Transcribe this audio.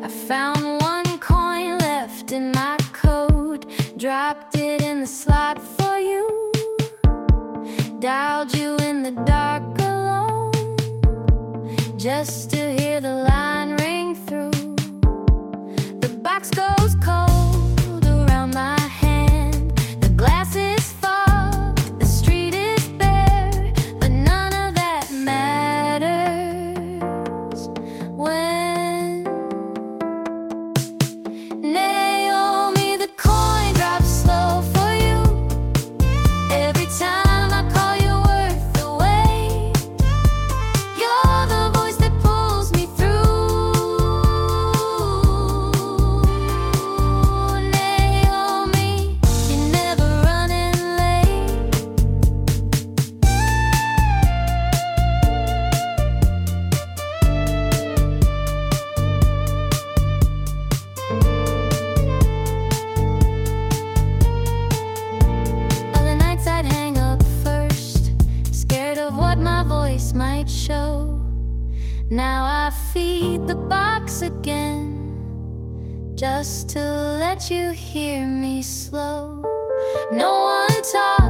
I found one coin left in my coat, dropped it in the slot for you, dialed you in the dark alone, just to hear the line ring through. The box goes cold around my hand, the glass is fogged, the street is bare, but none of that matters when Naomi, the coin drops slow for you. Every time I call you worth the wait, you're the voice that pulls me through. Naomi, you're never running late. Other nights I'd hang up first, scared of what my voice might show. Now I feed the box again, just to let you hear me slow. No one talks